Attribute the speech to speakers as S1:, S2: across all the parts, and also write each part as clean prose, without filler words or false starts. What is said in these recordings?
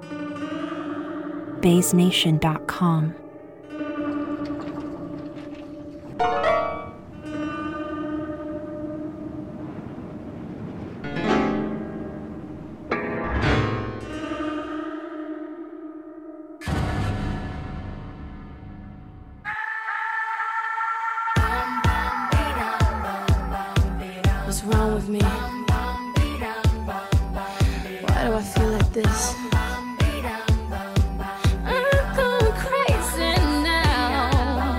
S1: BaysNation.com.
S2: What's wrong with me? Why do I feel like this? I'm going crazy now.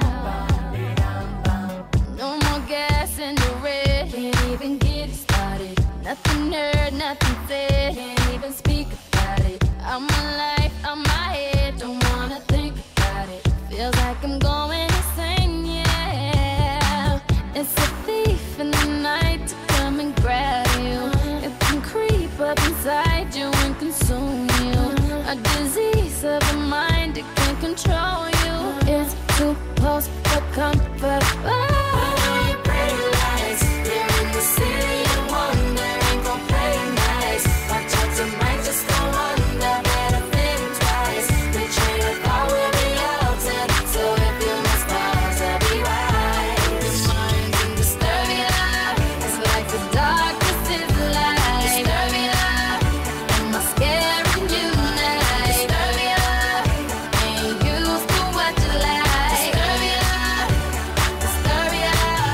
S2: No more gas in the red. Can't even get started. Nothing heard, nothing said. Can't even speak about it. I'm alive, I'm my head. Don't wanna think about it. Feels like I'm going insane, yeah. It's a thief in the night to come and grab you. It can creep up inside you and consume you. A disease of the mind, it can control you. It's too close for comfort. Pretty lights, they're in the city of wonder. Ain't gon' play nice. Watch out, tonight just go under. Better think twice. The train of thought will be altered. So if you must pause, I'll be right. The mind's in disturbia. It's like the darkness is light. Disturbia. Am I scaring you now? Disturbia. Ain't used to what you like. Disturbia. Disturbia.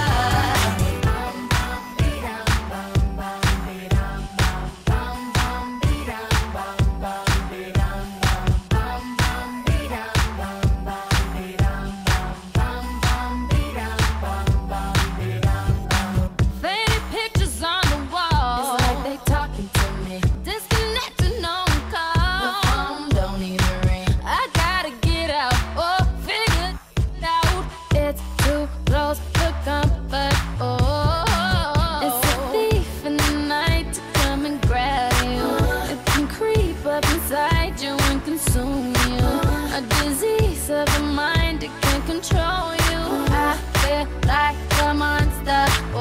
S2: Faded pictures on the wall. It's like they talking to me. Disconnected, no call. The phone don't even ring. I gotta get out or figure it out. It's too close for comfort. Oh, it's a thief in the night to come and grab you. It can creep up inside you and consume you. A disease of the mind, it can control you. I feel like a monster. Oh,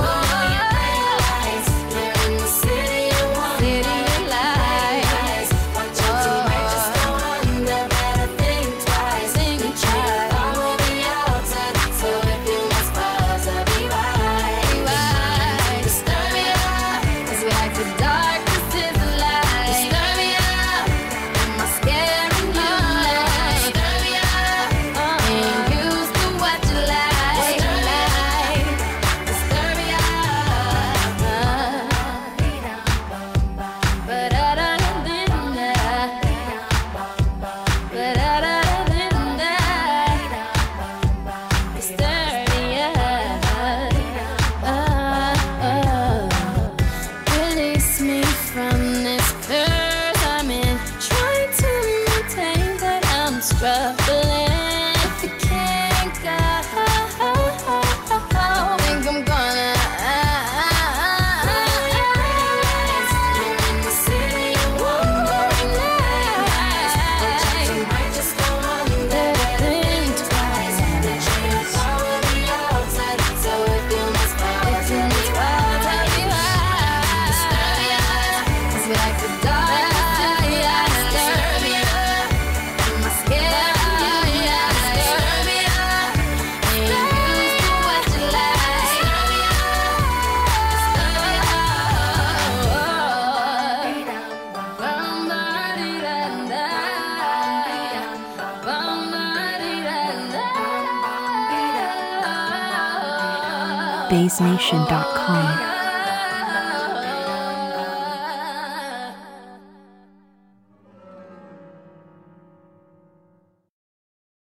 S2: they're in the city of wonder. City of lights. Watch out, tonight just go under. Better think twice. Think twice. I will be altered. So if you must pause, I'll be right. Disturbia. It's like the darkness is the light. Disturbia. Am I scaring you now? Disturbia. Ain't used to what you like. Disturbia. Release me from this curse I'm in. Trying to maintain, but I'm struggling. If you can't go, think I'm gonna. You're in the city of wonder. Tonight just go under. Think twice. The train of thought will be altered. So if you must pause, I'll be right. Disturbia. It's like the darkness is the light. Disturbia. Am I scared? Disturbia. Ain't used to what you like.
S1: BaysNation.com.